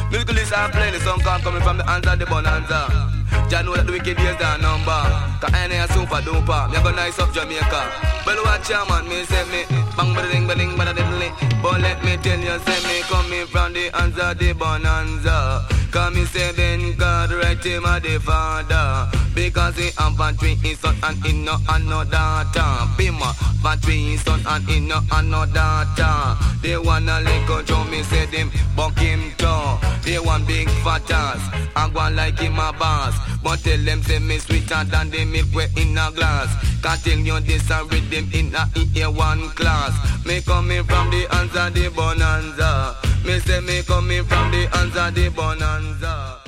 Musical list I play, the song called coming from the hands of the bonanza. Jah know that the wicked days are number. Cause I ain't a super duper. Me go nice up Jamaica. Well watch ya man, me say me bang bada ding bada diddly. But let me tell you, say me coming from the hands of the bonanza. Cause me say then God right him a the father. Because he have a three his son and he no no daughter. Bima, but three his son and he no no daughter. They wanna let go Joe, me say them buck him too. They want big fat ass, I go like him a boss. But tell them say me sweeter than the milk way in a glass. Can't tell you this and read them in a EA1 class. Me coming from the hands of the bonanza. Me say me coming from the hands of the bonanza.